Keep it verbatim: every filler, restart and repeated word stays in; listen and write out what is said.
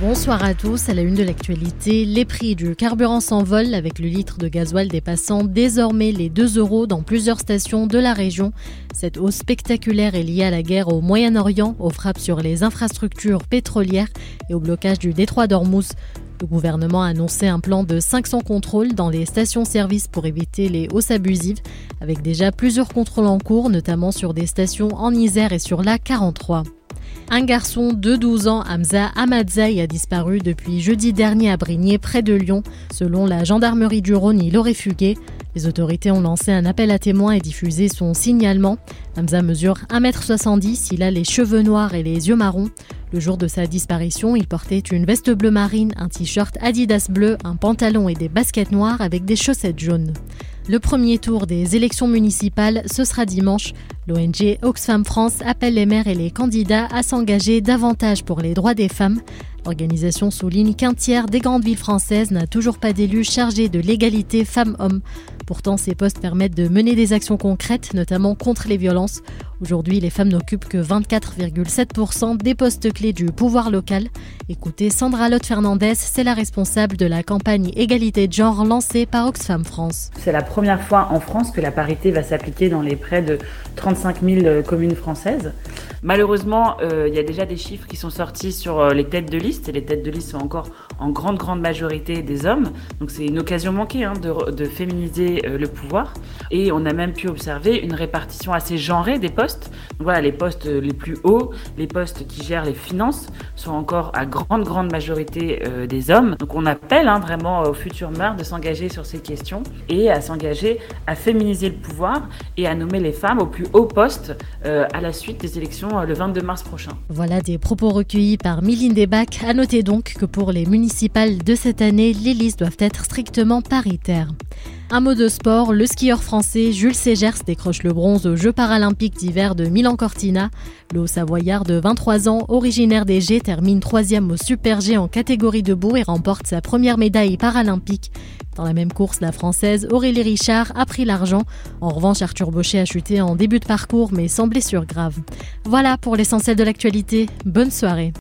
Bonsoir à tous, à la une de l'actualité, les prix du carburant s'envolent avec le litre de gasoil dépassant désormais les deux euros dans plusieurs stations de la région. Cette hausse spectaculaire est liée à la guerre au Moyen-Orient, aux frappes sur les infrastructures pétrolières et au blocage du détroit d'Ormuz. Le gouvernement a annoncé un plan de cinq cents contrôles dans les stations-service pour éviter les hausses abusives, avec déjà plusieurs contrôles en cours, notamment sur des stations en Isère et sur l'A quarante-trois. Un garçon de douze ans, Hamza Ahmadzai, a disparu depuis jeudi dernier à Brignais, près de Lyon. Selon la gendarmerie du Rhône, il aurait fugué. Les autorités ont lancé un appel à témoins et diffusé son signalement. Hamza mesure un mètre soixante-dix, il a les cheveux noirs et les yeux marrons. Le jour de sa disparition, il portait une veste bleu marine, un t-shirt Adidas bleu, un pantalon et des baskets noires avec des chaussettes jaunes. Le premier tour des élections municipales, ce sera dimanche. L'O N G Oxfam France appelle les maires et les candidats à s'engager davantage pour les droits des femmes. L'organisation souligne qu'un tiers des grandes villes françaises n'a toujours pas d'élu chargé de l'égalité femmes-hommes. Pourtant, ces postes permettent de mener des actions concrètes, notamment contre les violences. Aujourd'hui, les femmes n'occupent que vingt-quatre virgule sept pour cent des postes clés du pouvoir local. Écoutez Sandra Lotte-Fernandez, c'est la responsable de la campagne Égalité de genre lancée par Oxfam France. C'est la première fois en France que la parité va s'appliquer dans les près de trente-cinq mille communes françaises. Malheureusement, euh, il y a déjà des chiffres qui sont sortis sur les têtes de liste, et les têtes de liste sont encore en grande, grande majorité des hommes. Donc c'est une occasion manquée hein, de, de féminiser euh, le pouvoir. Et on a même pu observer une répartition assez genrée des postes. Donc voilà, les postes les plus hauts, les postes qui gèrent les finances, sont encore à grande, grande majorité euh, des hommes. Donc on appelle hein, vraiment aux futurs maires de s'engager sur ces questions et à s'engager à féminiser le pouvoir et à nommer les femmes au plus haut poste euh, à la suite des élections le vingt-deux mars prochain. Voilà des propos recueillis par Mylène Desbacs. À noter donc que pour les municipales de cette année, les listes doivent être strictement paritaires. Un mot de sport, le skieur français Jules Ségers décroche le bronze aux Jeux paralympiques d'hiver de Milan-Cortina. Le Haut-Savoyard de vingt-trois ans, originaire des G, termine troisième au Super G en catégorie debout et remporte sa première médaille paralympique. Dans la même course, la Française Aurélie Richard a pris l'argent. En revanche, Arthur Bauchet a chuté en début de parcours mais sans blessure grave. Voilà pour l'essentiel de l'actualité. Bonne soirée.